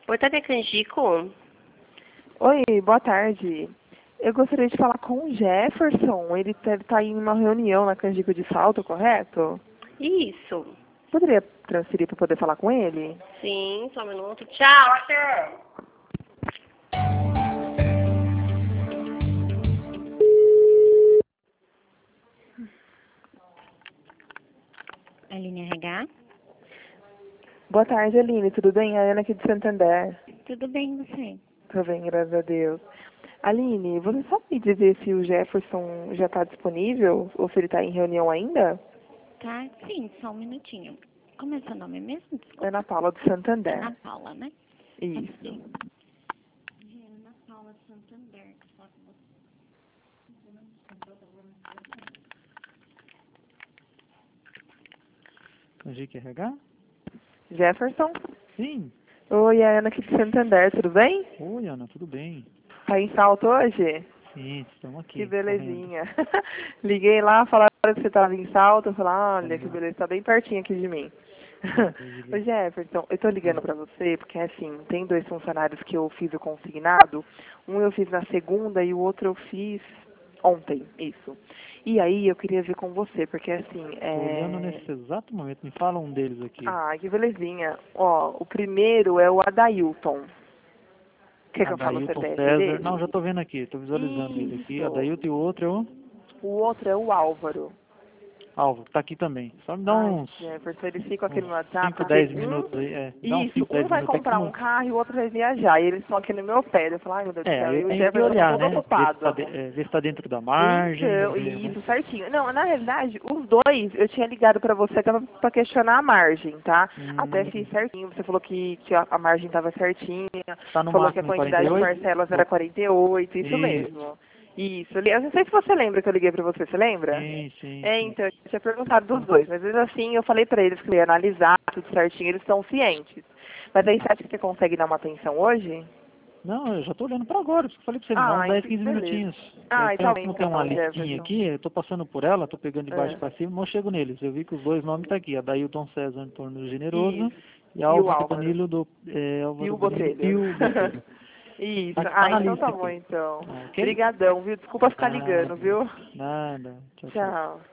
Portaria Canjico? Oi, boa tarde. Eu gostaria de falar com o Jefferson. Ele deve estar em uma reunião na Canjico de Salto, correto? Isso. Poderia transferir para poder falar com ele? Sim, só um minuto. Tchau, Arthur. Aline RH? Boa tarde, Aline. Tudo bem? A Ana aqui de Santander. Tudo bem, você? Tô bem, graças a Deus. Aline, você sabe me dizer se o Jefferson já está disponível ou se ele está em reunião ainda? Tá, sim, só um minutinho. Como é seu nome mesmo? Desculpa. Ana Paula do Santander. Ana Paula, né? Isso. Ana Paula Santander. Canjico RH? Jefferson? Sim. Oi, a Ana aqui de Santander. Tudo bem? Oi, Ana, tudo bem? Tá em Salto hoje? Sim, estamos aqui. Que belezinha. Liguei lá, falaram que você estava em Salto. Eu falei, olha, que beleza, tá bem pertinho aqui de mim. Ô Jefferson, eu tô ligando pra você porque, assim, tem 2 funcionários que eu fiz o consignado. Um eu fiz na segunda e o outro eu fiz ontem, isso. E aí eu queria ver com você, porque, assim, Estou olhando nesse exato momento. Me fala um deles aqui. Ah, que belezinha. Ó, o primeiro é o Adailton. Quer que eu fale o Adailton CPF César. dele? Não, já estou vendo aqui. Estou visualizando ele aqui. Isso. Adailton e o outro é o O outro é o Álvaro. Alvo. Está aqui também. Só me dá Ai, uns, Jefferson, eles ficam aqui uns no WhatsApp 5, porque 10 minutos aí. Dá uns isso, 5, um 10 vai minutos. É que comprar um não... carro e o outro vai viajar. E eles estão aqui no meu pé. Eu falo, ai meu Deus do céu, Aí e eu o tenho que Jefferson tá olhar, todo né? Ver se ocupado. está dentro da margem. Então, Ver, né? isso, certinho. Não, na realidade, os dois, eu tinha ligado pra você até pra questionar a margem, tá? Até fiz certinho, você falou que a margem tava certinha, Está no falou que a máximo em quantidade de 48? parcelas era 48, isso Isso. mesmo. Isso, eu não sei se você lembra que eu liguei pra você lembra? Sim, sim, É, sim. então, eu tinha perguntado dos dois, mas mesmo assim eu falei pra eles que eu ia analisar tudo certinho, eles estão cientes. Mas aí você acha que você consegue dar uma atenção hoje? Não, eu já estou olhando para agora, por isso que eu falei para você, me dá uns Ai, 10, que 15 beleza. minutinhos. É, Ai, tá bem como tem uma então, listinha Jefferson. aqui, eu estou passando por ela, estou pegando de baixo É. para cima, mas eu chego neles. Eu vi que os dois nomes estão aqui, Adailton César Antônio Generoso Isso. e E o Álvaro Álvaro. Danilo Pio Álvaro Danilo Botelho. Pio Botelho. Isso. Tá Ah, na então lista tá bom aqui. então. Ok? Obrigadão, viu? Desculpa ficar ligando, Nada, viu? nada. Tchau, tchau. Tchau.